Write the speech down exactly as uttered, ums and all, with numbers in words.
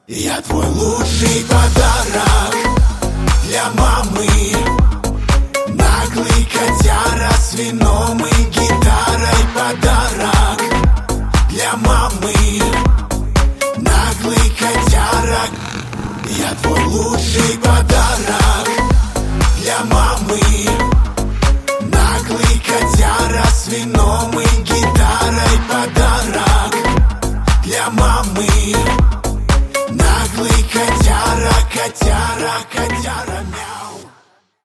Я твой лучший подарок для мамы. Наглый котяра с вином и гитарой. Подарок для мамы. Наглый котяра. Я твой лучший